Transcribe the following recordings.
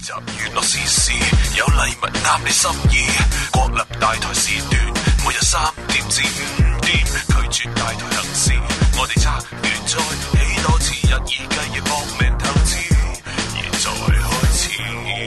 集娛樂時事，有禮物啱你心意。國立大台時段，每日3點至5點，拒絕大台行事。我哋策略再起多次，日以繼夜搏命投資。現在開始。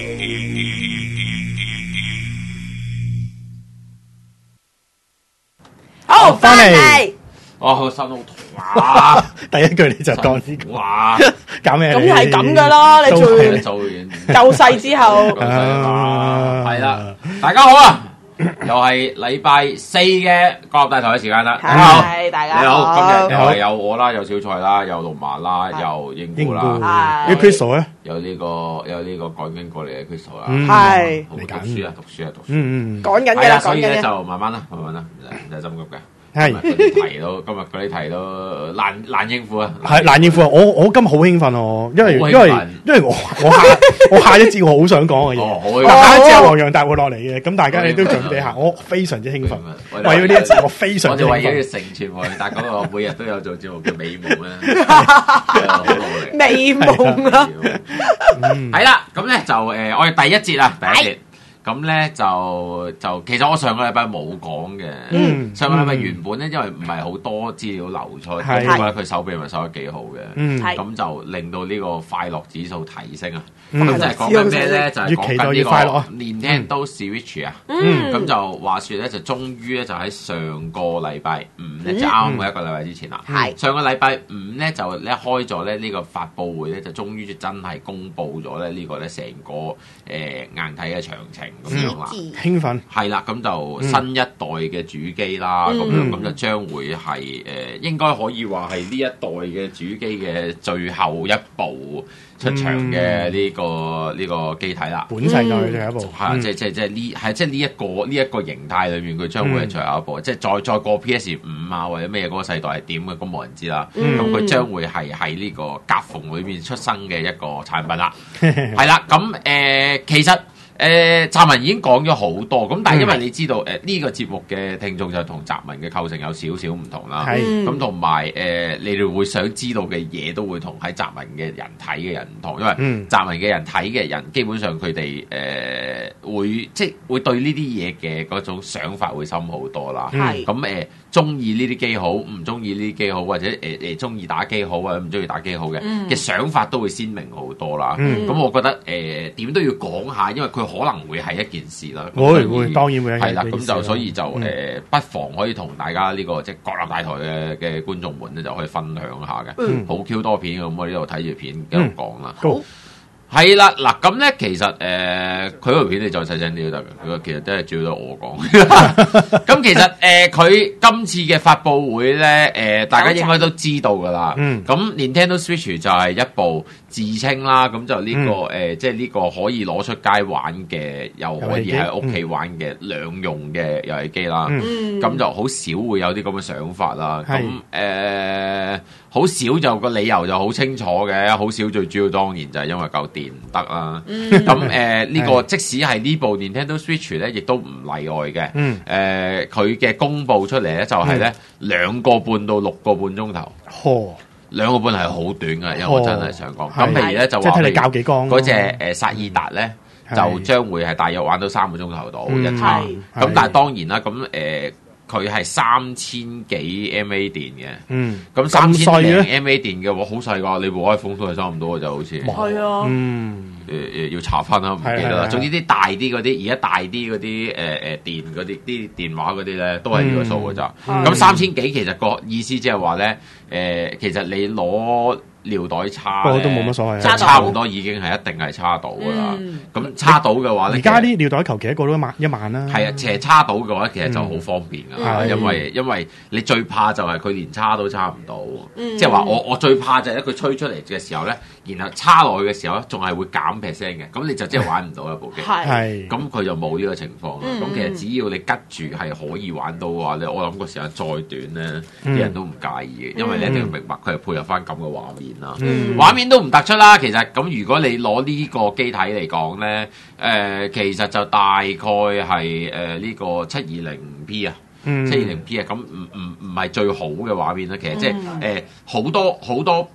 好，翻嚟。 好心好痛啊！ 第一句你就講呢個， 哇！ 搞咩？ 咁係咁噶啦，你做完做完救世之後， 係啦，大家好啊！又係禮拜4嘅國立大台嘅時間啦。 係大家你好，今日又好係有我啦，有小蔡啦，有龍麻啦，有英姑啦， 啲 Crystal 咧， 有呢個趕緊過嚟嘅 Crystal 啦， 係好讀書啊，讀書。 講緊嘅啦， 係啦，所以咧講緊嘅。 就慢慢啦，唔使心急嘅。 係今日嗰啲題都難應付啊！ 係難應付啊！我今日好興奮喎，因為我下一節我好想講嘅嘢，下一節係黃洋達會落嚟嘅，咁大家你都準備下，我非常之興奮，為咗呢一節我非常之興奮。 我哋為咗要成全黃洋達嗰個每日都有做節目嘅美夢咧，好努力。 美夢啊！ 係啦，咁咧就我哋第一節啦，第一節。咁咧就其實我上個禮拜冇講嘅，上個禮拜原本咧因為唔係好多資料流出，咁我覺得佢手臂咪手得幾好嘅，咁就令到呢個快樂指數提升啊！咁就係講緊咩咧？就係講緊呢個Nintendo Switch 啊！咁就話説咧，就終於咧就喺上個禮拜五咧，就啱啱一個禮拜之前啦。上個禮拜五咧就咧開咗咧呢個發佈會咧，就終於真係公布咗咧呢個咧成個硬體嘅詳情。咁樣啦， 興奮係啦，咁就新一代嘅主機啦，咁樣咁就將會係應該可以話係呢一代嘅主機嘅最後一部出場嘅呢個機體啦。 本世代最後一部係啊，即係呢一個形態裏面，佢將會係最後一部，即係再過 PS5啊或者咩嗰個世代係點嘅，咁冇人知啦。咁佢將會係喺呢個夾縫裏面出生嘅一個產品啦。係啦，咁其實。澤文已經講咗好多，咁但係因為你知道呢個節目嘅聽眾就同澤文嘅構成有少少唔同啦，咁同埋你哋會想知道嘅嘢都會同喺澤文嘅人睇嘅人唔同，因為澤文嘅人睇嘅人基本上佢哋會對呢啲嘢嘅嗰種想法會深好多啦，咁中意呢啲機好，唔中意呢啲機好，或者中意打機好或者唔中意打機好嘅想法都會鮮明好多啦。咁我覺得點都要講下，因為佢可能會係一件事啦。 會當然會係啦，咁就所以就不妨可以同大家呢個即係國立大台嘅觀眾們咧，就可以分享下嘅。好 Q 多片咁，我呢度睇住片繼續講啦。係啦，嗱咁咧，其實佢嗰條片你再細聲啲都得嘅，佢其實都係主要都我講。咁其實佢今次嘅發佈會咧，大家應該都知道㗎啦。咁 Nintendo Switch 就係一部自稱啦，咁就呢個即係呢個可以攞出街玩嘅，又可以喺屋企玩嘅兩用嘅遊戲機啦。咁就好少會有啲咁嘅想法啦。咁好少就個理由就好清楚嘅，好少最主要當然就係因為夠電唔得啦。咁呢個即使係呢部 Nintendo Switch 咧，亦都唔例外嘅。佢嘅公佈出嚟咧就係咧2個半到6個半鐘頭。2個半係好短嘅，因為我真係想講。咁譬如咧就話， 睇你較幾光嗰隻薩爾達咧就將會係大約玩到3個鐘頭到一場。咁但係當然啦，咁佢係3000幾 mAh 電嘅，咁3000零 mAh電嘅話好細㗎，你部 iPhone 都係差唔多嘅就好似。 係啊， 要查翻啦，唔記得啦。總之啲大啲嗰啲，而家大啲嗰啲電嗰啲電話嗰啲咧，都係呢個數㗎咋。咁3000幾其實個意思即係話咧，其實你攞尿袋叉都冇乜所謂， 即係差唔多已經係一定係叉到㗎啦。咁叉到嘅話咧， 而家啲尿袋求其一個都1萬啦。 係啊，其實叉到嘅話，其實就好方便㗎，因為你最怕就係佢連叉都叉唔到，即係話我最怕就係佢吹出嚟嘅時候咧，然後叉落去嘅時候咧，仲係會減 percent 嘅，咁你就即係玩唔到一部機。係，咁佢就冇呢個情況啦。咁其實只要你吉住係可以玩到嘅話咧，我諗個時間再短咧，啲人都唔介意嘅，因為你一定要明白佢係配合翻咁嘅畫面。畫面都唔突出啦，其實咁如果你攞呢個機體嚟講咧，其實就大概係呢個720P 啊， 720P 啊，咁唔係最好嘅畫面啦。其實即係好多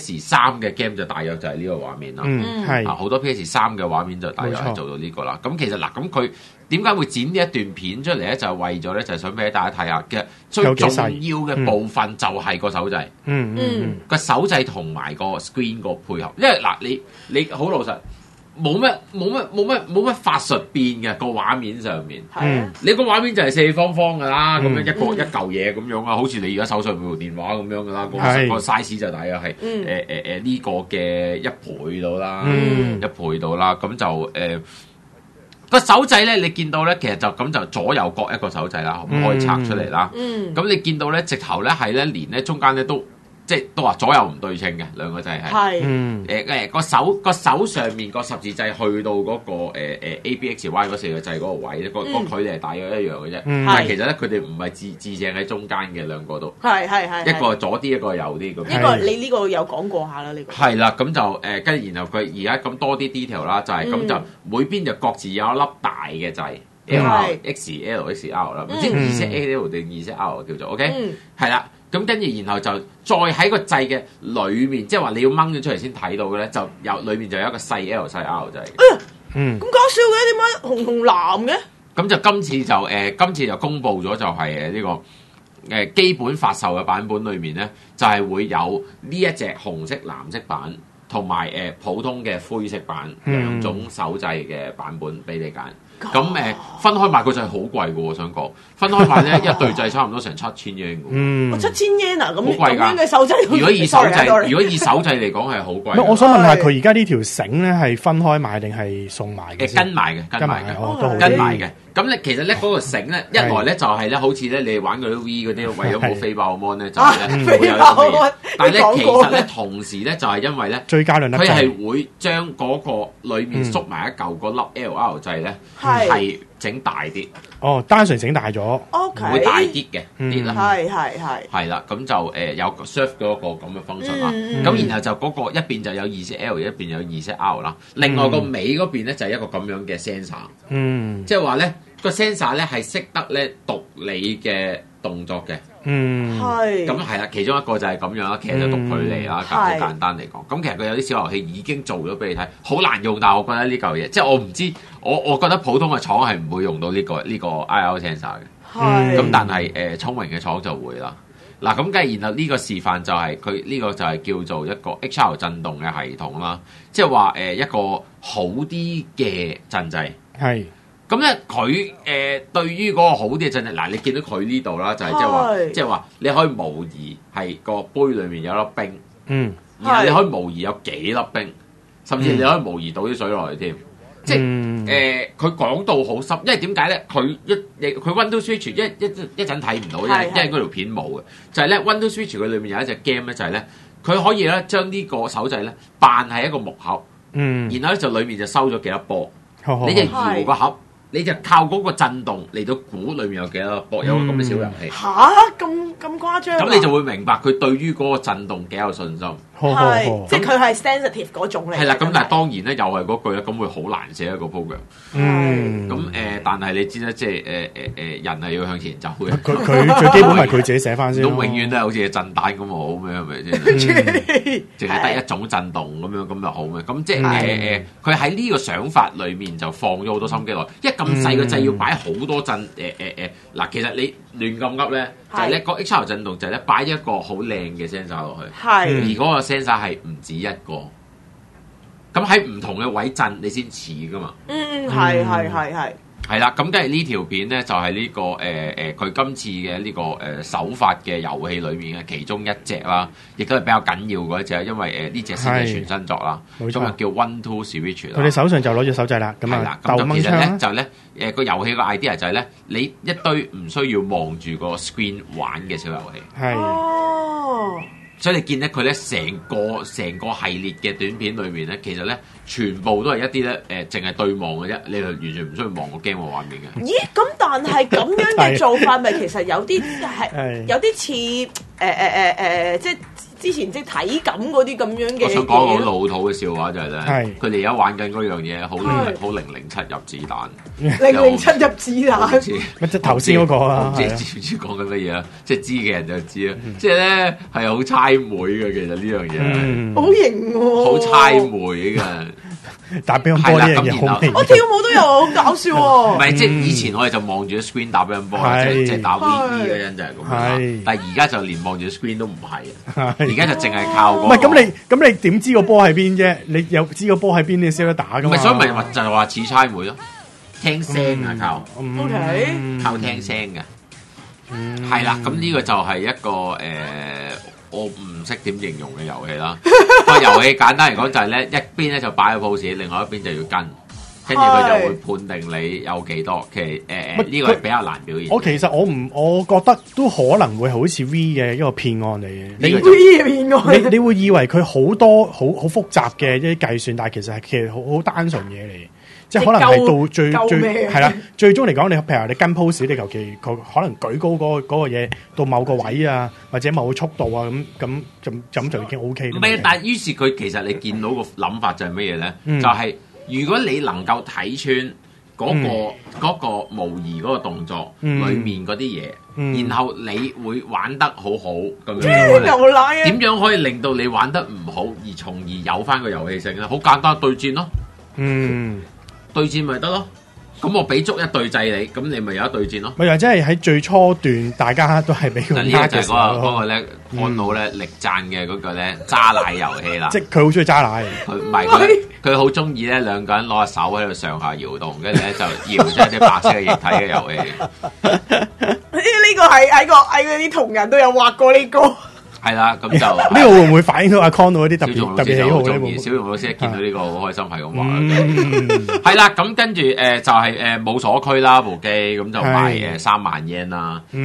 PS3嘅 game 就大約就係呢個畫面啦。 係好多 PS3嘅畫面就大約係做到呢個啦。咁其實嗱，咁佢點解會剪呢一段片出嚟咧？就係為咗咧，就係想俾大家睇下嘅最重要嘅部分就係個手掣。個手掣同埋個 screen 個配合，因為嗱你好老實。冇乜法術變嘅個畫面上面，你個畫面就係四方方噶啦，咁樣一嚿嘢咁樣啊，好似你而家手上部電話咁樣噶啦，個 size 就大約係呢個嘅1倍到啦，1倍到啦，咁就個手掣咧，你見到咧，其實就咁就左右各一個手掣啦，可以拆出嚟啦，咁你見到咧，直頭咧係咧連咧中間咧都。即係都話左右唔對稱嘅兩個掣係，個手上面個十字掣去到嗰個A B X Y 嗰4個掣嗰個位咧，個距離係大約一樣嘅啫。但係其實咧，佢哋唔係自正喺中間嘅兩個都，一個左啲，一個右啲咁。 呢個你呢個有講過下啦，呢個係啦，咁就跟住然後佢而家咁多啲 detail 啦，就係咁就每邊就各自有一粒大嘅掣。L X L X R 啦，唔知2ZL定2ZR叫做 OK，係啦，咁跟住然後就再喺個掣嘅裏面，即係話你要掹咗出嚟先睇到嘅咧，就有裏面就有一個細 L 細 R 掣。 咁搞笑嘅，點解紅紅藍嘅？ 咁就今次就公布咗就係呢個基本發售嘅版本裏面咧，就係會有呢一隻紅色藍色版，同埋普通嘅灰色版兩種手掣嘅版本俾你揀。咁分開買個掣好貴嘅喎，我想講分開買咧一對掣差唔多成7000 yen 嘅。7000 yen 啊，咁好貴㗎嘅手掣。 如果以手掣嚟講係好貴。 我想問下佢而家呢條繩咧係分開買定係送埋嘅？ 跟埋嘅。咁咧其實咧嗰個繩咧，一來咧就係咧，好似咧你玩嗰啲 V 嗰啲，為咗冇飛爆個 mon 咧，就係咧會有啲咩？但係咧其實咧同時咧就係因為咧， 最佳量得佢係會將嗰個裏面縮埋一嚿嗰粒 LR 掣咧，係整大啲。哦， 單純整大咗， 會大啲嘅啲啦。 係啦，咁就有 serve 嗰個咁嘅 function 啦。咁然後就嗰個一邊就有2ZL，一邊有2ZR啦。另外個尾嗰邊咧就係一個咁樣嘅 sensor。即係話咧。個 sensor 咧係識得咧讀你嘅動作嘅，咁係啦，其中一個就係咁樣啦，其實就讀距離啦，好簡單嚟講。咁其實佢有啲小遊戲已經做咗俾你睇，好難用，但係我覺得呢嚿嘢，即係我唔知，我覺得普通嘅廠係唔會用到呢個 IR sensor 嘅，咁但係聰明嘅廠就會啦。嗱，咁梗係然後呢個示範就係佢呢個就係叫做一個 XR 震動嘅系統啦，即係話一個好啲嘅震掣。係。咁咧，佢對於嗰個好啲嘅震掣，嗱，你見到佢呢度啦，就係即係話你可以模擬係個杯裡面有粒冰，然後你可以模擬有幾粒冰，甚至你可以模擬倒啲水落嚟添。即係佢講到好深，因為點解咧？佢Windows Switch 一陣睇唔到，因為嗰條片冇嘅，就係咧 Windows Switch 佢裏面有一隻 game 咧，就係咧佢可以咧將呢個手掣咧扮係一個木盒，然後咧就裏面就收咗幾粒波，你就搖個盒。你就靠嗰個震動嚟到估裏面有幾多波，有個咁嘅小遊戲。 咁誇張？ 咁你就會明白佢對於嗰個震動幾有信心。 即係佢係 sensitive 嗰種嚟。係啦，咁但係當然咧，又係嗰句咧，咁會好難寫一個 program。咁但係你知啦，即係人係要向前走嘅。 佢最基本係佢自己寫翻先。都永遠都係好似震彈咁好咩？係咪先？淨係得一種震動咁樣，咁就好咩？咁即係佢喺呢個想法裏面就放咗好多心機落。因為咁細個掣要擺好多震嗱，其實你亂咁噏咧，就係咧個 XR 震動就係咧擺一個好靚嘅 sensor 落去，而嗰個 sensor 係唔止一個，咁喺唔同嘅位震你先似噶嘛。係啦，咁跟住呢條片咧就係呢個佢今次嘅呢個首發嘅遊戲裏面嘅其中一隻啦，亦都係比較緊要嗰一隻，因為呢隻先係全新作啦，咁就叫 One Two Switch 啦。 佢哋手上就攞住手掣啦，咁啊鬥掹槍。 就咧個遊戲個 idea 就係咧，你一堆唔需要望住個 screen 玩嘅小遊戲。所以你見咧佢咧成個系列嘅短片裏面咧，其實咧全部都係一啲咧淨係對望嘅啫，你就完全唔需要望個 game 嘅畫面嘅。 咦？咁但係咁樣嘅做法咪其實有啲係有啲似即係之前即係體感嗰啲咁樣嘅。 我想講個好老土嘅笑話就係咧，佢哋而家玩緊嗰樣嘢好007入子彈 ，007入子彈， 即係頭先嗰個啊， 即係知唔知講緊乜嘢啊？即係知嘅人就知啦。即係咧係好猜妹嘅，其實呢樣嘢好型喎， 好猜妹嘅。 打乒乓波呢樣嘢好型， 我跳舞都有好搞笑喎。 唔係，即係以前我哋就望住 screen 打乒乓波，即係打 VB 嗰陣就係咁樣。但係而家就連望住 screen 都唔係啊！而家就淨係靠唔係咁你點知個波喺邊啫？你有知個波喺邊，你先得打噶嘛？ 唔係，所以咪就係話似猜妹咯，聽聲啊靠 ，OK， 靠聽聲嘅，係啦。咁呢個就係一個我唔識點形容嘅遊戲啦。個遊戲簡單嚟講就係咧，一邊咧就擺個 pose，另外一邊就要跟住佢就會判定你有幾多。其實呢個係比較難表現。 我其實我覺得都可能會好似 V 嘅一個騙案嚟嘅。 你 V 嘅騙案， 你會以為佢好多好複雜嘅一啲計算，但係其實好單純嘢嚟。即係可能係到最係啦，最終嚟講，你譬如你跟 pose，你求其可能舉高嗰個嘢到某個位啊，或者某個速度啊，咁就已經 O K。唔係， 但係於是佢其實你見到個諗法就係乜嘢咧？就係如果你能夠睇穿嗰個模擬嗰個動作裏面嗰啲嘢，然後你會玩得好好咁樣，點樣可以令到你玩得唔好，而從而有翻個遊戲性咧？好簡單，對戰咯。對戰咪得咯，咁我俾足一對制你，咁你咪有一對戰咯。咪又即係喺最初段，大家都係俾佢呢個就係嗰個咧，看到咧力讚嘅嗰個咧揸奶遊戲啦。 即係佢好中意揸奶， 佢唔係佢好中意咧兩個人攞手喺度上下搖動，跟住咧就搖出一啲白色嘅液體嘅遊戲。 呢個係喺嗰啲同人都有畫過呢個。 係啦，咁就呢個會唔會反映到阿 Con 到一啲特別喜好咧？ 小容老師一見到呢個好開心，係咁話。係啦，咁跟住就係冇鎖區啦，部機咁就賣3萬 yen 啦，成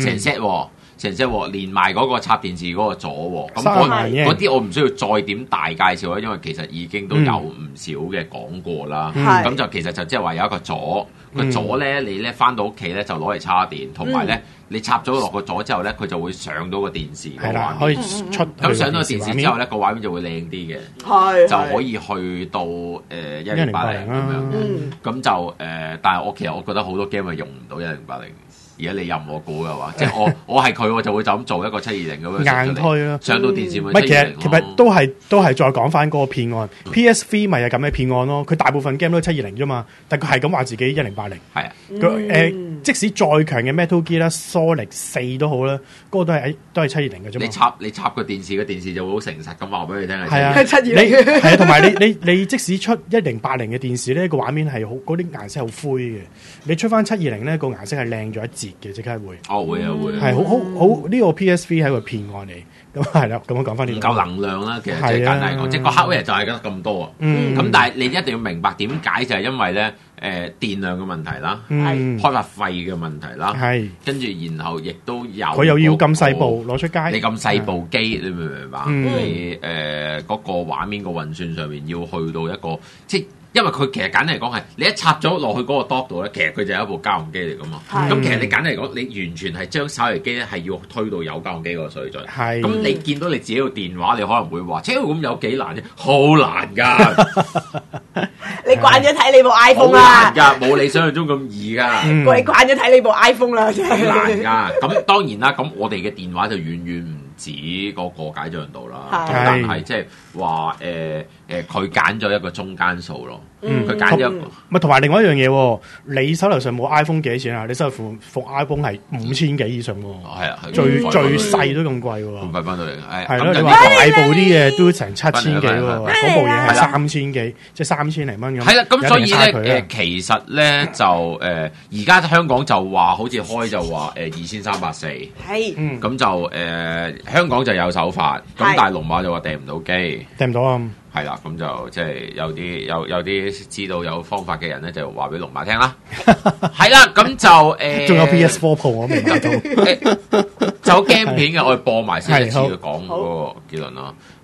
set 連埋嗰個插電視嗰個座，咁嗰啲我唔需要再點大介紹啦，因為其實已經都有唔少嘅講過啦。咁就其實就即係話有一個座，個座咧你咧翻到屋企咧就攞嚟插電，同埋咧。你插咗落個座之後咧，佢就會上到個電視個畫面， 可以出。 咁上到個電視之後咧，個畫面就會靚啲嘅，就可以去到1080咁樣。咁就但係其實我覺得好多 game 係用唔到1080。而家你任我估嘅話，即係我係佢，我就會就咁做一個720咁樣硬推咯， 上到電視咪 720。其實都係再講翻嗰個騙案。PSV 咪係咁嘅騙案咯。佢大部分 game 都720啫嘛，但佢係咁話自己1080。係啊，即使再強嘅 Metal Gear 啦、Solid 4都好啦，嗰個都係720嘅啫嘛。 你插個電視，個電視就會好誠實咁話俾你聽係啊 ，720。 係啊，同埋你即使出1080嘅電視咧，個畫面係好嗰啲顏色好灰嘅。你出翻720咧，個顏色係靚咗一截嘅，即刻會。 會係好呢個 PSV 係一個騙案嚟。咁係啦，咁樣講翻啲夠能量啦，其實即係簡單嚟講，即係個 hardware 就係咁多啊。咁但係你一定要明白點解，就係因為咧電量嘅問題啦，開發費嘅問題啦，跟住然後亦都有佢又要咁細部攞出街， 你咁細部機，你明唔明白？你嗰個畫面個運算上面要去到一個即因為佢其實簡單嚟講係，你一插咗落去嗰個 dock 度咧，其實佢就係一部家用機嚟噶嘛。咁其實你簡單嚟講，你完全係將手提機咧係要推到有家用機嗰個水準。咁你見到你自己個電話，你可能會話：咁有幾難啫？好難㗎！ 你慣咗睇你部 iPhone 啦。 好難㗎，冇你想象中咁易㗎。 你慣咗睇你部 iPhone 啦，真係。 難㗎。咁當然啦，咁我哋嘅電話就遠遠唔止嗰個解像度啦。但係即係話佢揀咗一個中間數咯。佢揀咗咪同埋另外一樣嘢，你手頭上冇 iPhone 幾錢啊？你手頭副 iPhone 係5000幾以上喎。係啊，最細都咁貴喎。咁貴翻到嚟， 係咯。你話大部啲嘢都成7000幾喎，嗰部嘢係3000幾，即係3000零蚊咁。係啦， 咁所以咧其實咧就而家香港就話好似開就話2340。係。咁就香港就有手發，咁但係龍馬就話訂唔到機， 訂唔到啊。 係啦，咁就即係有啲知道有方法嘅人咧，就話俾龍馬聽啦。係啦，咁就仲有 PS4 Pro 我未得到， 就有 game 片嘅，我哋播埋先，一次講嗰個結論咯。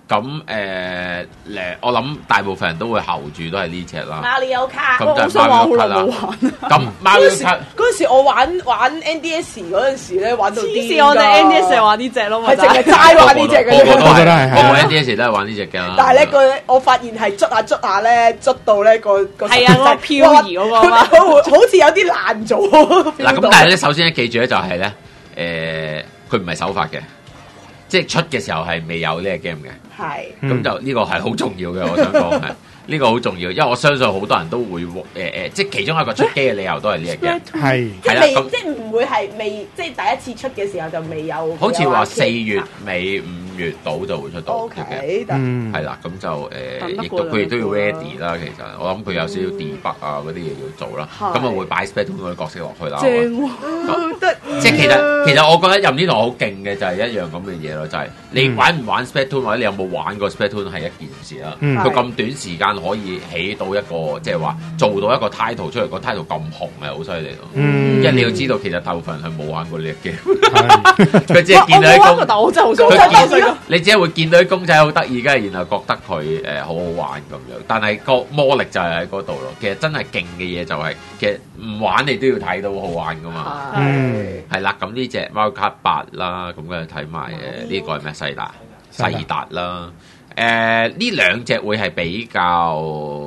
咁我諗大部分人都會候住都係呢隻啦。 Mario Kart， 咁就係 Mario Kart 啦。咁 Mario Kart 嗰陣時我玩 NDS 嗰陣時咧，玩到黐線，我哋 NDS 係玩呢隻咯， 係淨係齋玩呢隻嘅。 個個都係 NDS 都係玩呢隻嘅啦。 但係咧我發現係捽下咧，捽到咧個係啊，嗰個漂移嗰個嘛， 好似有啲爛咗。 嗱咁，但係咧，首先咧記住咧就係咧，佢唔係首發嘅。即係出嘅時候係未有呢個 game 嘅， 係咁就呢個係好重要嘅，我想講係呢個好重要，因為我相信好多人都會即係其中一個出機嘅理由都係呢個 game， 係啦，即係唔會係未即係第一次出嘅時候就未有， 好似話4月尾5月到就會出到 ，OK， 係啦，咁就亦都佢亦都要 ready 啦，其實我諗佢有少少 debug 啊嗰啲嘢要做啦，咁啊會擺 Splatoon 嗰啲角色落去啦，即係其實我覺得任天堂好勁嘅就係一樣咁嘅嘢咯，就係你玩唔玩 Splatoon 或者你有冇玩過 Splatoon 係一件事啦。佢咁短時間可以起到一個即係話做到一個 title 出嚟，個 title 咁紅係好犀利咯。因為你要知道其實大部分人係冇玩過呢隻 game，佢只係見到啲但我真係好想你只係會見到啲公仔好得意嘅，然後覺得佢好好玩咁樣。但係個魔力就係喺嗰度咯。其實真係勁嘅嘢就係其實唔玩你都要睇到好玩噶嘛。係啦，咁呢隻 Mario Kart 8啦，咁跟住睇埋呢個係咩？世達啦，呢兩隻會係比較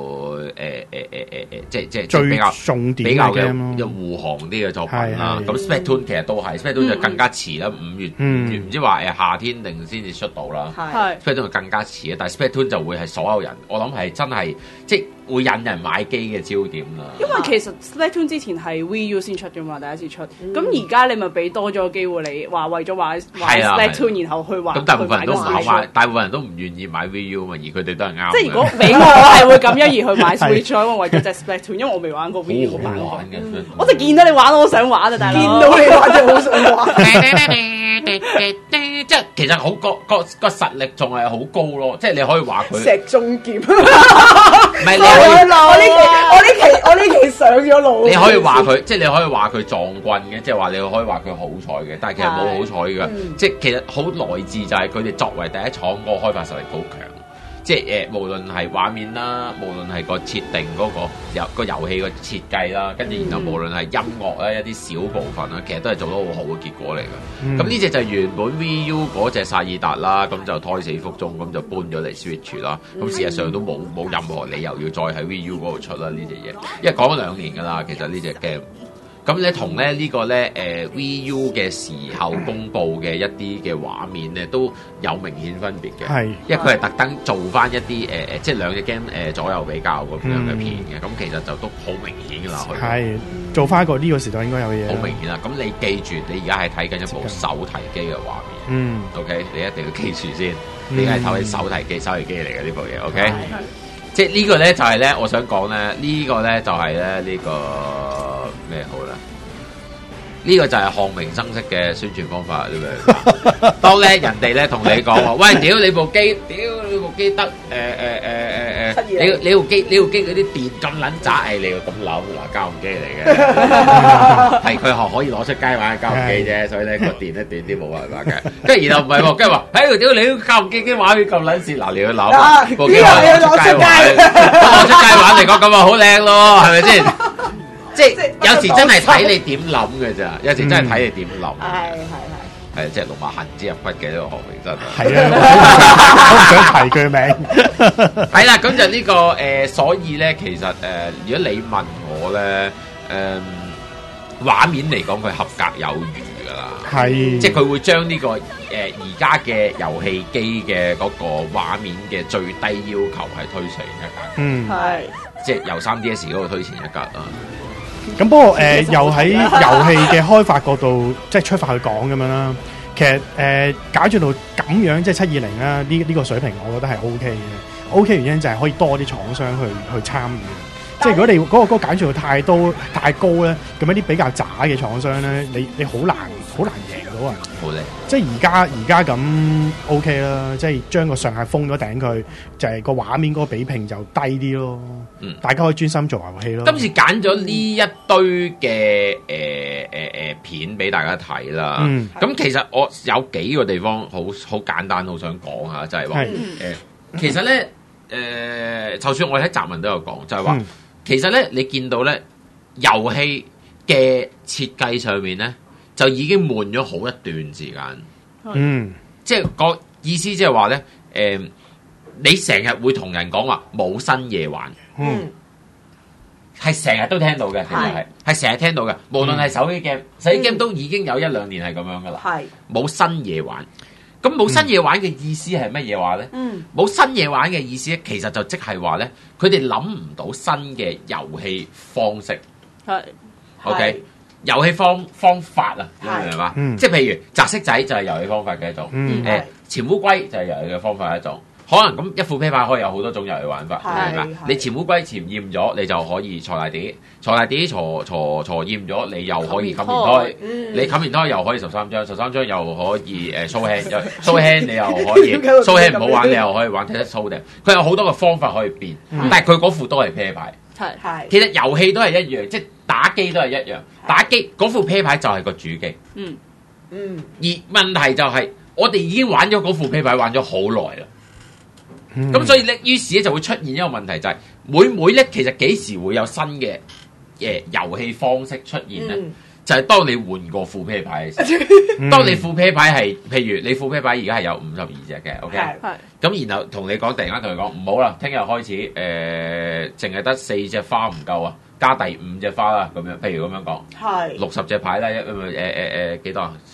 即係比較重點比較嘅護航啲嘅作品啦。咁 Splatoon 其實都係 Splatoon 就更加遲啦，5月唔知話夏天定先至出到啦。Splatoon 就更加遲啊，但係 Splatoon 就會係所有人，我諗係真係即係會引人買機嘅焦點啦。 因為其實 Splatoon 之前係 Wii U 先出㗎嘛，第一次出。咁而家你咪俾多咗機會你話為咗玩 Splatoon 然後去玩。 咁大部分人都唔買，大部分人都唔願意買 Wii U 嘛，而佢哋都係啱。 即係如果俾我係會咁樣而去買 Switch，因為為咗隻 Splatoon，因為我未玩過 Wii U 版。我就見到你玩，我好想玩啊！大佬， 見到你玩就好想玩。 即係其實好個實力仲係好高咯，即係你可以話佢石中劍。 唔係我呢期上咗路。 你可以話佢，即係你可以話佢撞棍嘅，即係話你可以話佢好彩嘅，但係其實冇好彩嘅，即係其實好來自就係佢哋作為第一廠個開發實力好強。即係無論係畫面啦，無論係個設定嗰個遊戲個設計啦，跟住然後無論係音樂啦，一啲小部分啦，其實都係做得好好嘅結果嚟嘅。咁呢隻就係原本 VU 嗰隻薩爾達啦，咁就胎死腹中，咁就搬咗嚟 Switch 啦。咁事實上都冇任何理由要再喺 VU 嗰度出啦呢隻嘢，因為講咗2年㗎啦，其實呢隻 game。咁咧同咧呢個咧VU 嘅時候公佈嘅一啲嘅畫面咧都有明顯分別嘅，因為佢係特登做翻一啲即係兩隻 game 左右比較咁樣嘅片嘅，咁其實就都好明顯㗎啦。 係做翻一個呢個時代應該有嘅嘢。 好明顯啦！咁你記住，你而家係睇緊一部手提機嘅畫面。OK， 你一定要記住先。你而家係睇緊手提機嚟嘅呢部嘢。OK，即係呢個咧就係咧，我想講咧呢個咧就係咧呢個。咩好啦？呢個就係孔明生式嘅宣傳方法，你明？當咧人哋咧同你講話，喂，屌你部機，得你部機嗰啲電咁撚渣，你要咁諗嗱，家用機嚟嘅，係佢可以攞出街玩嘅家用機啫，所以咧個電咧短啲冇辦法嘅。跟住然後唔係喎，跟住話，屌你家用機玩佢咁撚蝕，嗱你要諗，部機可以攞出街玩，攞出街玩嚟講咁啊好靚咯，係咪先？即係有時真係睇你點諗嘅咋，有時真係睇你點諗。係即係龍馬恨之入骨嘅呢個學名真係。係啊， 我唔想提佢名。 係啦，咁就呢個所以咧，其實如果你問我咧，畫面嚟講，佢合格有餘㗎啦。係，即係佢會將呢個而家嘅遊戲機嘅嗰個畫面嘅最低要求係推前一格。係，即係由 3DS 嗰度推前一格啦。 咁不過又喺遊戲嘅開發角度，即係出發去講咁樣啦。其實解決到咁樣，即係720啦，呢個水平，我覺得係 OK 嘅。OK 原因就係可以多啲廠商去參與。 即係如果你嗰個揀選度太高咧，咁一啲比較渣嘅廠商咧，你好難贏到啊！ 好叻， 即係而家咁 OK 啦，即係將個上限封咗頂佢，就係個畫面嗰個比拼就低啲咯。大家可以專心做遊戲咯。 今次揀咗呢一堆嘅片俾大家睇啦。咁其實我有幾個地方好簡單，好想講下，就係話其實咧就算我喺雜文都有講，就係話其實咧你見到咧遊戲嘅設計上面咧就已經悶咗好一段時間。即係個意思即係話咧你成日會同人講話冇新嘢玩。係成日都聽到嘅，其實係成日聽到嘅。無論係手機 game，手機 game 都已經有1-2年係咁樣噶啦。冇新嘢玩，咁冇新嘢玩嘅意思係乜嘢話咧？冇新嘢玩嘅意思咧，其實就即係話咧，佢哋諗唔到新嘅遊戲方式。OK， 遊戲方法啊，你明唔明白？即係譬如擲色仔就係遊戲方法嘅一種，潛烏龜就係遊戲嘅方法一種。可能咁一副啤牌可以有好多種遊戲玩法，明白？你潛烏龜潛厭咗，你就可以鋤大啲，鋤大啲鋤厭咗，你又可以冚棉胎，你冚棉胎又可以13張又可以show hand 你又可以show hand 唔好玩，你又可以玩 show 定。佢有好多個方法可以變，但係佢嗰副都係啤牌。其實遊戲都係一樣，即係打機都係一樣。打機嗰副啤牌就係個主機。而問題就係我哋已經玩咗嗰副啤牌玩咗好耐啦。咁所以咧，於是咧就會出現一個問題，就係每咧其實幾時會有新嘅遊戲方式出現咧？就係當你換過副啤牌嘅時候，當你副啤牌係，譬如你副啤牌而家係有52隻嘅 ，OK，咁然後同你講，突然間同你講唔好啦，聽日開始淨係得4隻花唔夠啊，加第5隻花啦，咁樣，譬如咁樣講，60隻牌啦，幾多啊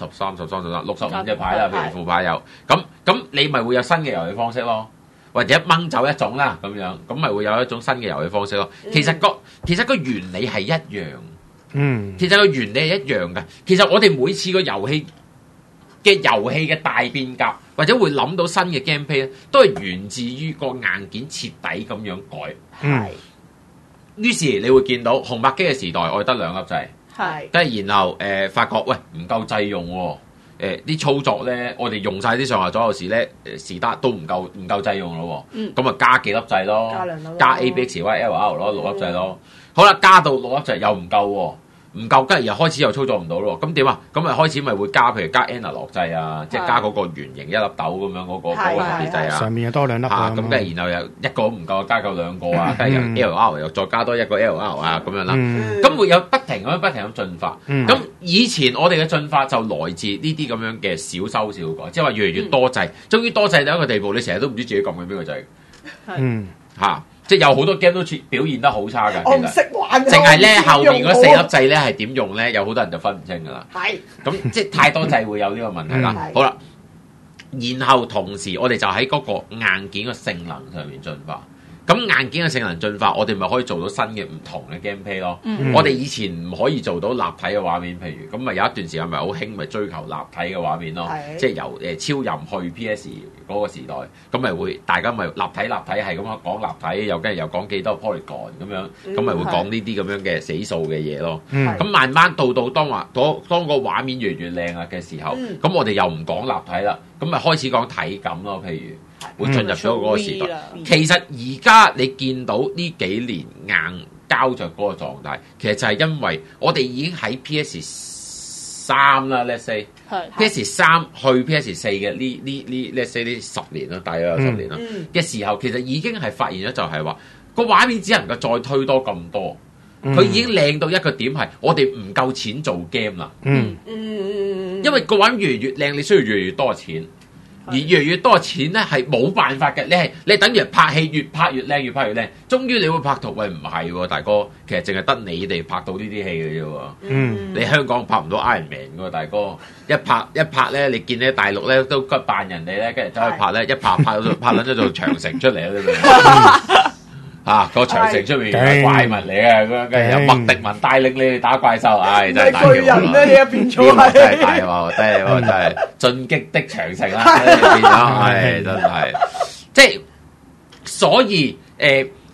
？13、65隻牌啦，譬如副牌有，咁你咪會有新嘅遊戲方式咯。或者掹走一種啦，咁樣咁咪會有一種新嘅遊戲方式咯。其實個原理係一樣，其實個原理係一樣嘅。其實我哋每次個遊戲嘅大變革，或者會諗到新嘅 gameplay 咧，都係源自於個硬件徹底咁樣改。於是你會見到紅白機嘅時代，我哋得2粒掣，跟住然後發覺喂唔夠掣用喎。啲操作咧，我哋用晒啲上下左右時咧，時得都唔夠掣用咯喎。咁啊加幾粒掣咯，加 A B X Y L R 咯，6粒掣咯。好啦，加到6粒掣又唔夠喎，唔夠跟住又開始又操作唔到咯。咁點啊？咁咪開始咪會加，譬如加 Analog 掣啊，即係加嗰個圓形一粒豆咁樣嗰個特別掣啊。上面又多2粒啊。 咁跟住然後又一個唔夠，加夠2個啊，跟住 L R 又再加多一個 L R 啊咁樣啦。咁會有不停咁進化。咁以前我哋嘅進化就來自呢啲咁樣嘅小修小改，即係話越嚟越多掣，終於多掣到一個地步，你成日都唔知自己撳緊邊個掣。即係有好多 game 都表現得好差㗎。 我唔識玩， 淨係咧後面嗰4粒掣咧係點用咧？有好多人就分唔清㗎啦。咁即係太多掣會有呢個問題啦。好啦，然後同時我哋就喺嗰個硬件嘅性能上面進化。咁硬件嘅性能進化，我哋咪可以做到新嘅唔同嘅 gameplay 咯。我哋以前唔可以做到立體嘅畫面，譬如咁咪有一段時間咪好興咪追求立體嘅畫面咯。即係由超任去 PS 嗰個時代，咁咪會大家咪立體係咁講立體，又跟住又講幾多 polygon 咁樣，咁咪會講呢啲咁樣嘅死數嘅嘢咯。咁慢慢到當個畫面越嚟越靚啊嘅時候，咁我哋又唔講立體啦，咁咪開始講體感咯，譬如。會進入咗嗰個時代。其實而家你見到呢幾年硬膠着嗰個狀態，其實就係因為我哋已經喺 PS3 啦 ，let's say PS3 去 PS4 嘅呢 let's say 呢10年啦，大約有10年啦嘅時候，其實已經係發現咗就係話個畫面只能夠再推多咁多，佢已經靚到一個點係我哋唔夠錢做 game 啦。因為個畫面越嚟越靚，你需要越嚟越多錢。而越嚟越多錢咧，係冇辦法嘅。你等於拍戲，越拍越靚，越拍越靚。終於你會拍圖，喂唔係喎，大哥，其實淨係得你哋拍到呢啲戲嘅啫喎。你香港拍唔到 Iron Man 嘅喎，大哥。一拍咧，你見咧大陸咧都扮人哋咧，跟住走去拍咧，一拍撚咗做長城出嚟啊！個長城出面係怪物嚟嘅，咁樣跟住由麥迪文帶領你哋打怪獸，唉真係大巨人咧，你一變咗係真係大喎，真係進擊的長城啦，變咗，唉真係，即係所以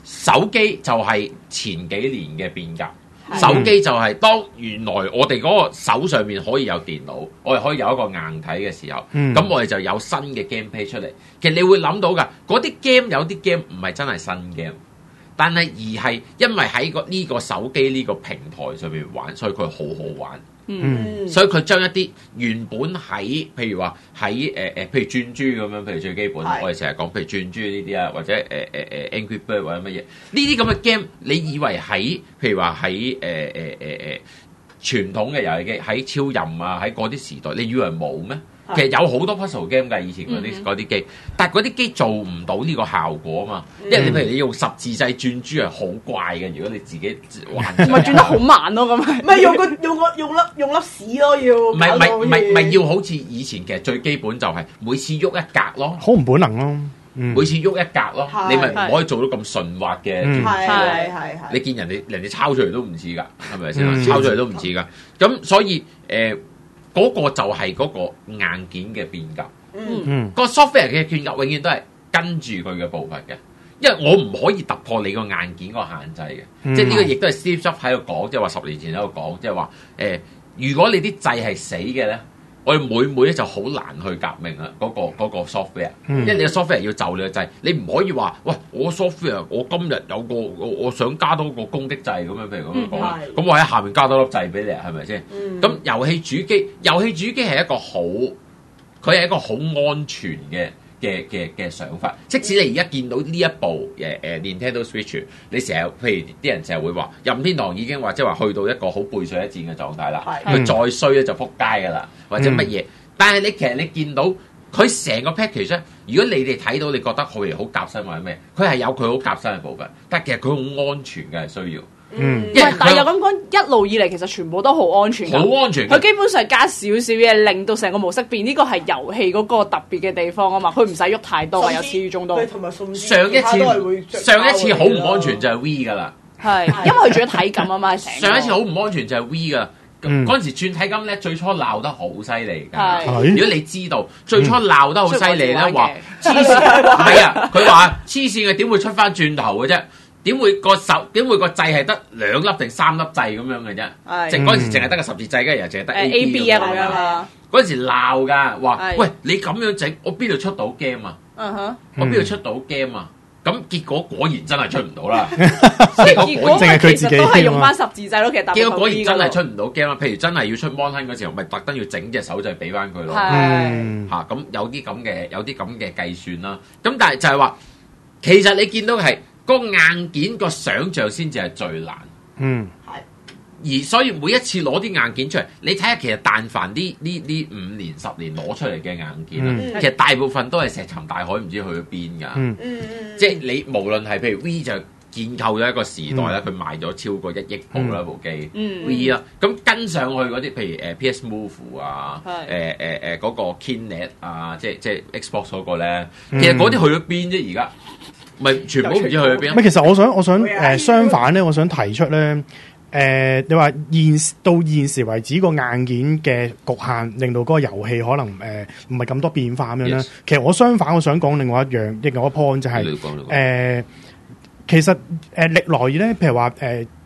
手機就係前幾年嘅變革。手機就係當原來我哋嗰個手上面可以有電腦，我哋可以有一個硬體嘅時候，咁我哋就有新嘅 game play 出嚟。其實你會諗到㗎，嗰啲 game 有啲 game 唔係真係新 game，但係而係因為喺呢個手機呢個平台上面玩，所以佢好好玩。所以佢將一啲原本喺譬如話喺譬如轉珠咁樣，譬如最基本，我哋成日講譬如轉珠呢啲啊，或者Angry Bird 或者乜嘢呢啲咁嘅 game， 你以為喺譬如話喺傳統嘅遊戲機喺超任啊，喺嗰啲時代，你以為冇咩？其實有好多 puzzle game 㗎，以前嗰啲機，但係嗰啲機做唔到呢個效果啊嘛，因為你譬如你用十字掣轉珠係好怪嘅，如果你自己玩， 咪轉得好慢咯咁， 咪用粒屎咯要， 唔係要好似以前其實最基本就係每次喐一格咯， 好唔本能咯。 每次喐一格咯，你咪唔可以做到咁順滑嘅轉珠咯。你見人哋抄出嚟都唔似㗎，係咪先？抄出嚟都唔似㗎。咁所以嗰個就係嗰個硬件嘅變革。個 software 嘅變革永遠都係跟住佢嘅步伐嘅，因為我唔可以突破你個硬件個限制嘅。即係呢個亦都係 Steve Jobs 喺度講，即係話10年前喺度講，即係話如果你啲掣係死嘅咧。我哋每咧就好難去革命啦，嗰個 software，因為你個 software 要就你個掣，你唔可以話，喂，我 software 我今日有個我想加多個攻擊掣咁樣，譬如咁樣講，咁我喺下面加多粒掣俾你，係咪先？咁遊戲主機係一個好，佢係一個好安全嘅想法。即使你而家見到呢一部Nintendo Switch， 你成日譬如啲人成日會話任天堂已經話即係話去到一個好背水一戰嘅狀態啦，佢再衰咧就撲街㗎啦，或者乜嘢。但係其實你見到佢成個 package 咧，如果你哋睇到你覺得佢好夾身或者咩，佢係有佢好夾身嘅部分，但係其實佢好安全嘅係需要。 但係又咁講，一路以嚟其實全部都好安全， 好安全。 佢基本上加少少嘢，令到成個模式變。呢個係遊戲嗰個特別嘅地方啊嘛，佢唔使喐太多，有始於終都。 上一次好唔安全就係 Wii 㗎啦， 係因為佢仲要體感啊嘛。 上一次好唔安全就係 Wii 㗎。嗰陣時轉體感咧，最初鬧得好犀利㗎。如果你知道最初鬧得好犀利咧，話黐線，唔係啊，佢話黐線嘅點會出翻轉頭嘅啫？點會個掣係得2粒定3粒掣咁樣嘅啫？嗰陣時淨係得個十字掣，跟住又淨係得 A B 啊咁樣啦。嗰陣時鬧㗎，話喂你咁樣整，我邊度出到 game 啊？我邊度出到 game 啊？咁結果果然真係出唔到啦。 結果淨係佢自己都係用翻十字掣咯。其實結果果然真係出唔到 game 啦。譬如真係要出 Mon Hun 嗰時候，咪特登要整隻手掣俾翻佢咯。嚇咁有啲咁嘅計算啦。咁但係就係話，其實你見到係。個硬件個想像先至係最難，而所以每一次攞啲硬件出嚟，你睇下其實但凡呢5年10年攞出嚟嘅硬件啦，其實大部分都係石沉大海，唔知去咗邊㗎。即係你無論係譬如 V 就建構咗一個時代啦，佢賣咗超過1億部啦部機 V 啦，咁跟上去嗰啲譬如PS Move 啊，嗰個 Kinect 啊，即係 Xbox 嗰個咧，其實嗰啲去咗邊啫而家？咪全部都唔知去咗邊。 其實我想相反咧，我想提出咧，你話到現時為止個硬件嘅局限，令到嗰個遊戲可能唔係咁多變化咁樣咧。其實我相反，我想講另外一個 point 就係其實歷來咧，譬如話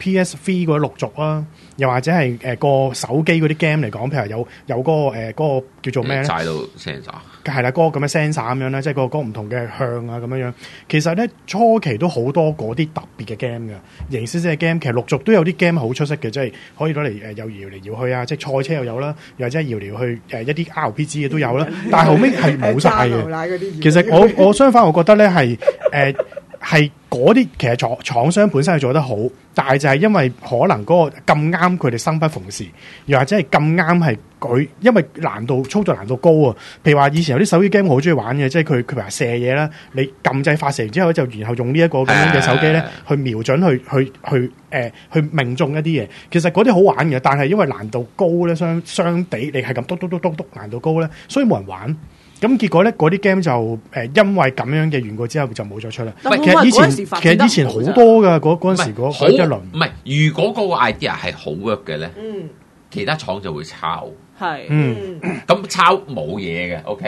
PS3 嗰啲陸續啦，又或者係個手機嗰啲 game 嚟講，譬如有嗰個叫做咩咧？ 晒到 sensor 係啦，嗰個咁嘅 sensor 咁樣咧，即係個唔同嘅向啊咁樣。其實咧初期都好多嗰啲特別嘅 game 嘅，形式嘅 game，其實陸續都有啲 game 好出色嘅，即係可以攞嚟又搖嚟搖去啊，即係賽車又有啦，又或者係搖嚟去一啲 RPG 嘅都有啦。但係後尾係冇晒嘅。其實我相反，我覺得咧係嗰啲其實廠商本身係做得好，但係就係因為可能嗰個咁啱佢哋生不逢時，又或者係咁啱係佢，因為操作難度高啊。譬如話以前有啲手機 game 我好中意玩嘅，即係佢譬如射嘢啦，你撳掣發射完之後就然後用呢一個咁樣嘅手機咧去瞄準去命中一啲嘢。其實嗰啲好玩嘅，但係因為難度高咧，相比你係咁篤難度高咧，所以冇人玩。咁結果咧，嗰啲 game 就因為咁樣嘅緣故之後就冇咗出啦。其實以前好多噶嗰陣時嗰一輪。唔係， 如果嗰個 idea 係好 work 嘅咧，其他廠就會抄。 係。 咁抄冇嘢嘅 ，OK。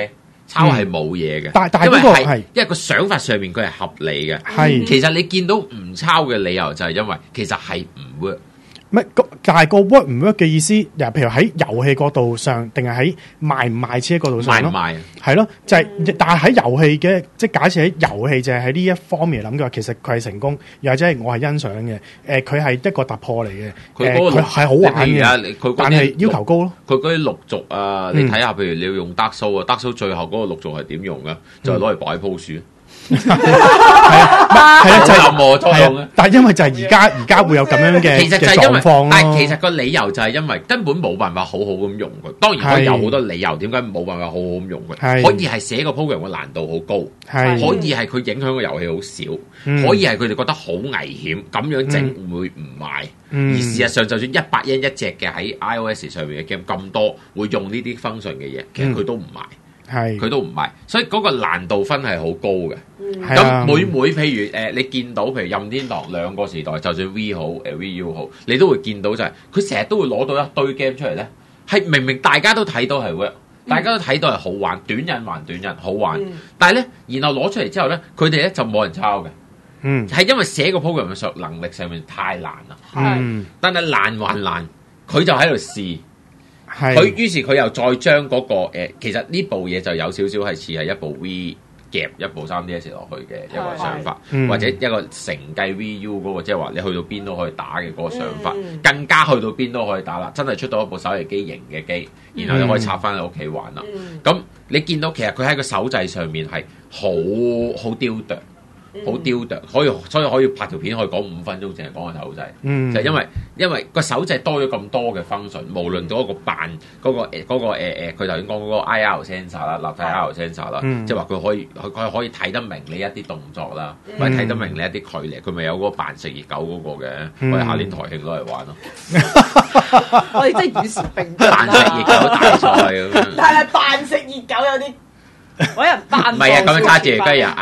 抄係冇嘢嘅。 但係因為個想法上面佢係合理嘅。 係其實你見到唔抄嘅理由就係因為其實係唔 work。 但係個 work 唔 work 嘅意思，又譬如喺遊戲角度上，定係喺賣唔賣車角度上咯？ 賣唔賣？ 係咯，就係、但係喺遊戲嘅，即係假設喺遊戲就係喺呢一方面諗嘅話，其實佢係成功，又或者係我係欣賞嘅。佢係一個突破嚟嘅。佢係好玩嘅，但係要求高咯。 佢嗰啲陸續啊，你睇下，譬如你要用德蘇啊，德蘇最後嗰個陸續係點用嘅？就係攞嚟擺鋪樹。 係啊，就係冇作用。 但係因為就係而家會有咁樣嘅狀況咯。 但係其實個理由就係因為根本冇辦法好好咁用佢。當然可以有好多理由點解冇辦法好好咁用佢。可以係寫個 program 嘅難度好高，可以係佢影響個遊戲好少，可以係佢哋覺得好危險，咁樣整會唔賣。而事實上，就算100yen一隻嘅喺 iOS 上面嘅 game 咁多會用呢啲 function 嘅嘢，其實佢都唔賣。佢都唔賣，所以嗰個難度分係好高嘅。咁每譬如你見到譬如任天堂兩個時代，就算 V 好，V U 好，你都會見到就係佢成日都會攞到一堆 game 出嚟咧，係明明大家都睇到係 work，大家都睇到係好玩，短人還短人好玩，但係咧，然後攞出嚟之後咧，佢哋咧就冇人抄嘅。係因為寫個 program 嘅能力上面太難啦。但係難還難，佢就喺度試。佢於是佢又再將嗰個其實呢部嘢就有少少係似係一部 V 夾一部 3DS 落去嘅一個想法，或者一個承繼 VU 嗰個，即係話你去到邊都可以打嘅嗰個想法，更加去到邊都可以打啦！真係出到一部手提機型嘅機，然後你可以插翻喺屋企玩啦。咁你見到其實佢喺個手掣上面係好雕琢。好雕琢，所以可以拍條片可以講5分鐘，淨係講個手掣。就係因為個手掣多咗咁多嘅 function，無論到一個扮嗰個佢頭先講嗰個 IR sensor 啦，立體 IR sensor 啦，即係話佢可以睇得明你一啲動作啦，或者睇得明你一啲距離。佢咪有嗰個扮食熱狗嗰個嘅，我哋下年台慶攞嚟玩咯。 我哋真係與時並進。 扮食熱狗大賽咁樣。 但係扮食熱狗有啲揾人扮。 唔係啊，咁樣揸住雞啊！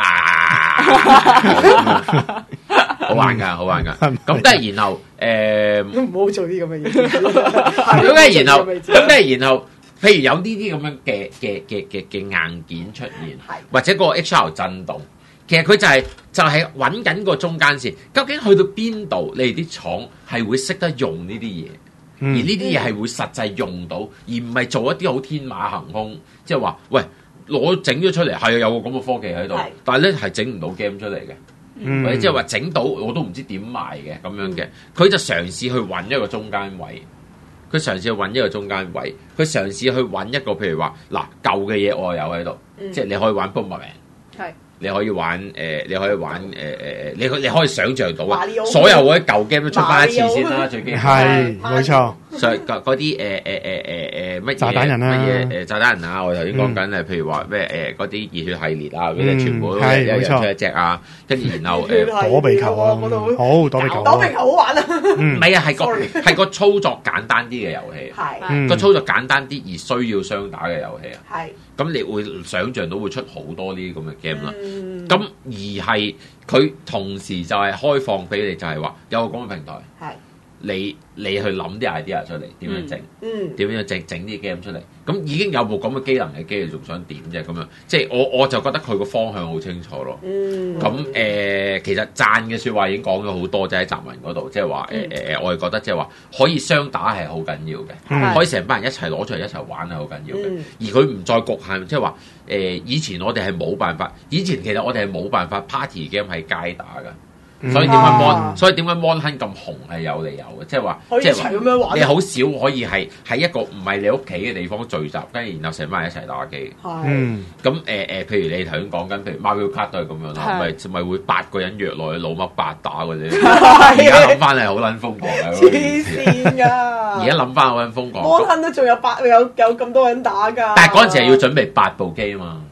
好玩噶，好玩噶。咁跟住然後唔好做啲咁嘅嘢。 咁跟住然後，譬如有呢啲咁樣嘅硬件出現，或者個 HR 震動，其實佢就係揾緊個中間線。究竟去到邊度，你哋啲廠係會識得用呢啲嘢，而呢啲嘢係會實際用到，而唔係做一啲好天馬行空，即係話喂。攞整咗出嚟係有個咁嘅科技喺度，但係咧係整唔到 game 出嚟嘅，或者即係話整到我都唔知點賣嘅咁樣嘅，佢就嘗試去揾一個中間位，佢嘗試去揾一個譬如話嗱舊嘅嘢我有喺度，即係你可以玩 Bomberman，你可以玩你可以想像到啊，所有嗰啲舊 game 都出翻一次先啦，最緊要係冇錯。 嗰啲乜炸彈人啊， 乜嘢炸彈人啊，我頭先講緊係譬如話咩嗰啲熱血系列啊，嗰啲全部都一人出一隻啊，跟住然後躲避球啊，好躲避球， 躲避球好玩啊！ 唔係啊，係個操作簡單啲嘅遊戲，個操作簡單啲而需要雙打嘅遊戲啊，咁你會想像到會出好多呢啲咁嘅 game 啦，咁而係佢同時就係開放俾你，就係話有個咁嘅平台。你去諗啲 idea 出嚟，點樣整？點樣整啲 game 出嚟？咁已經有部咁嘅機能嘅機，你仲想點啫？咁樣即係我就覺得佢個方向好清楚咯。咁其實讚嘅説話已經講咗好多，即係喺集文嗰度，即係話我係覺得即係話可以雙打係好緊要嘅，可以成班人一齊攞出嚟一齊玩係好緊要嘅。而佢唔再局限，即係話以前我哋係冇辦法，以前其實我哋係冇辦法 party game 喺街打㗎。所以點解 Mon Hun 咁紅係有理由嘅，即係話，你好少可以係喺一個唔係你屋企嘅地方聚集，跟住然後成班人一齊打機。咁譬如你頭先講緊，譬如 Mario Kart 都係咁樣啦，咪會8個人約落去老麥8打嘅啫。而家諗翻係好撚瘋狂嘅， 黐線㗎！ 而家諗翻好撚瘋狂。 Mon Hun 都仲有咁多人打㗎。 但係嗰陣時係要準備8部機啊嘛。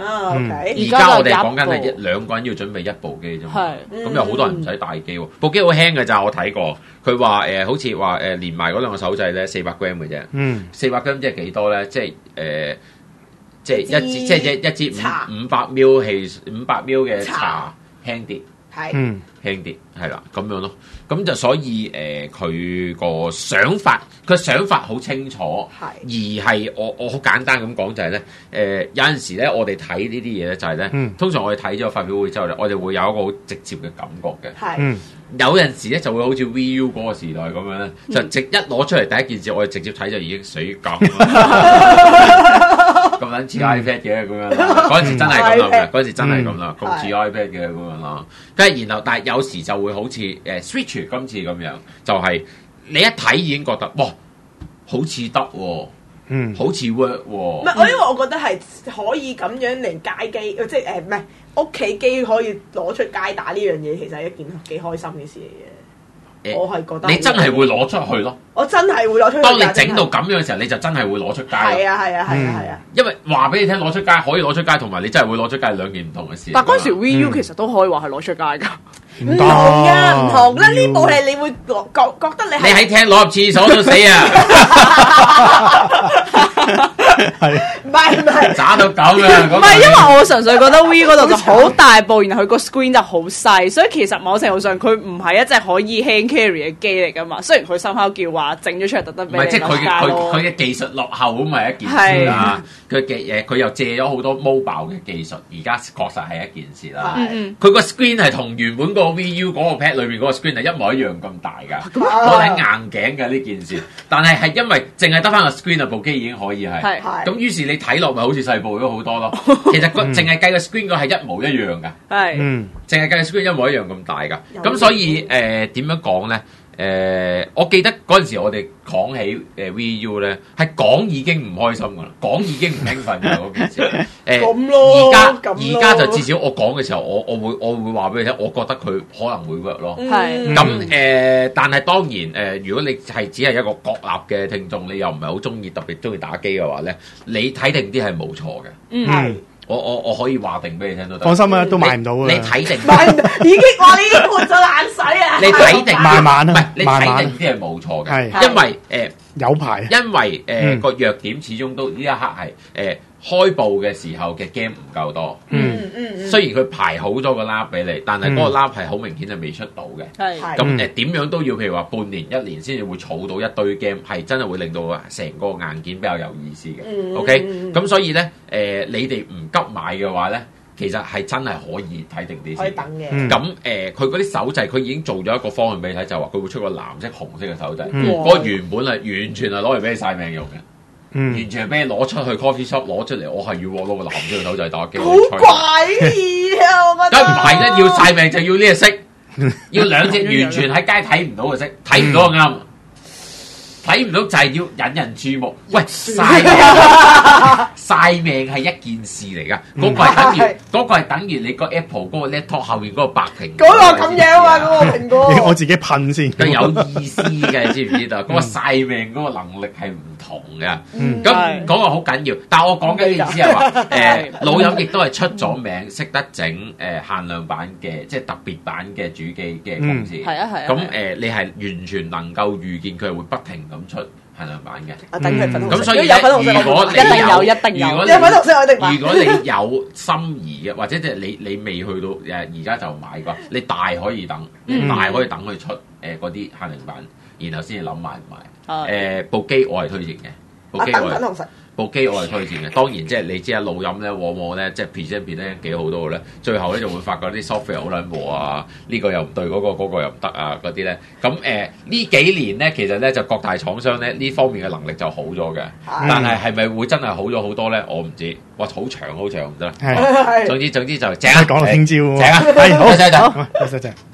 OK。 而家我哋講緊係2個人要準備1部機啫嘛。咁有好多人唔使大機喎，部機好輕嘅咋，我睇過。佢話好似話連埋嗰兩個手掣咧400 gram 嘅啫。400 gram 即係幾多咧？即係一支500 ml 500 ml 嘅茶輕啲。 係輕啲係啦，咁樣咯。咁就所以佢個想法，好清楚，而係我好簡單咁講就係咧，有陣時咧我哋睇呢啲嘢咧就係咧，通常我哋睇咗發表會之後咧，我哋會有一個好直接嘅感覺嘅。有陣時咧就會好似 VU 嗰個時代咁樣咧，就一攞出嚟第一件事，我哋直接睇就已經水咁咁撚似 iPad 嘅咁樣啦。嗰陣時真係咁諗嘅，嗰陣時真係咁啦，咁似 iPad 嘅咁樣啦。跟住然後，但係有時就會好似Switch 今次咁樣，就係你一睇已經覺得哇，好似得喎。好似 work 喎。唔係，因為我覺得係可以咁樣嚟街機，即係唔係屋企機可以攞出街打呢樣嘢，其實係一件幾開心嘅事嚟嘅。我係覺得你真係會攞出去咯。 我真係會攞出去。 當你整到咁樣嘅時候，你就真係會攞出街。 係啊。 因為話俾你聽，攞出街可以攞出街，同埋你真係會攞出街兩件唔同嘅事。 但嗰陣時 VU 其實都可以話係攞出街㗎。 唔同㗎，唔同啦！呢部戲你會覺得你喺廳攞入廁所都死啊！ 係唔係渣到咁嘅？ 唔係，因為我純粹覺得 Wii 嗰度就好大部，然後佢個 screen 就好細，所以其實某程度上佢唔係一隻可以 hand carry 嘅機嚟㗎嘛。雖然佢深口叫話整咗出嚟特登俾你， 唔係，即係佢嘅技術落後咁係一件事啦。佢又借咗好多 mobile 嘅技術，而家確實係一件事啦。佢個 screen 係同原本個 VU 嗰個 pad 裏邊嗰個 screen 係一模一樣咁大㗎，我係硬頸嘅呢件事。但係因為淨係得翻個 screen 啊，部機已經可以係。咁於是你睇落咪好似細部咗好多咯。其實淨係計個 screen 個係一模一樣㗎。淨係計個 screen 一模一樣咁大㗎。咁所以點樣講咧？我記得嗰陣時我哋講起VU 咧，係講已經唔開心㗎啦，講已經唔興奮㗎嗰件事。而家就至少我講嘅時候，我會話俾你聽，我覺得佢可能會 work 咯。咁但係當然如果你係只係一個國立嘅聽眾，你又唔係好中意，特別中意打機嘅話咧，你睇定啲係冇錯嘅。我可以話定俾你聽都得。放心啦，都買唔到嘅。 你睇定已經潑咗冷水啊！ 你睇定慢慢啦， 唔係你睇定啲係冇錯嘅，因為有排， 因為個弱點始終都呢一刻係開步嘅時候嘅 game 唔夠多。雖然佢排好咗個 lap 俾你，但係嗰個 lap 係好明顯係未出到嘅。咁點樣都要譬如話半年一年先至會儲到一堆 game，係真係會令到成個硬件比較有意思嘅。OK，咁所以咧你哋唔急買嘅話咧，其實係真係可以睇定啲先。 可以等嘅。 咁佢嗰啲手掣，佢已經做咗一個方案俾你睇，就話佢會出個藍色、紅色嘅手掣。嗰個原本係完全係攞嚟俾你晒命用嘅。完全係俾你攞出去 coffee shop 攞出嚟，我係要攞個藍色嘅手掣打機。 好怪異啊！我覺得。 梗唔係啦，要晒命就要呢隻色，要兩隻完全喺街睇唔到嘅色，睇唔到就啱。睇唔到就係要引人注目。喂，晒命係一件事嚟㗎，嗰個係等於你個 Apple 嗰個 laptop 後面嗰個白屏。 嗰個咁樣啊，嗰個蘋果。 我自己噴先。 佢有意思嘅，你知唔知道？嗰個晒命嗰個能力係唔同嘅。咁嗰個好緊要。但係我講緊嘅意思係話，老任亦都係出咗名，識得整限量版嘅，即係特別版嘅主機嘅公司。 係啊。 咁你係完全能夠預見佢係會不停咁出限量版嘅。 等佢粉紅色。 咁所以咧，如果你有心儀嘅，或者即係你未去到而家就買嘅話，你大可以等，大可以等佢出嗰啲限量版，然後先至諗買唔買。部機我係推薦嘅，部機我係推薦嘅。當然即係你知啊，老任咧往往咧即係 present 咧幾好多嘅咧，最後咧就會發覺啲 software 好撚和啊，呢個又唔對，嗰個又唔得啊，嗰啲咧。咁呢幾年咧，其實咧就各大廠商咧呢方面嘅能力就好咗嘅，但係咪會真係好咗好多咧？我唔知。哇，好長唔得。總之就正啊！ 講到聽朝喎。 正啊！係好，多謝。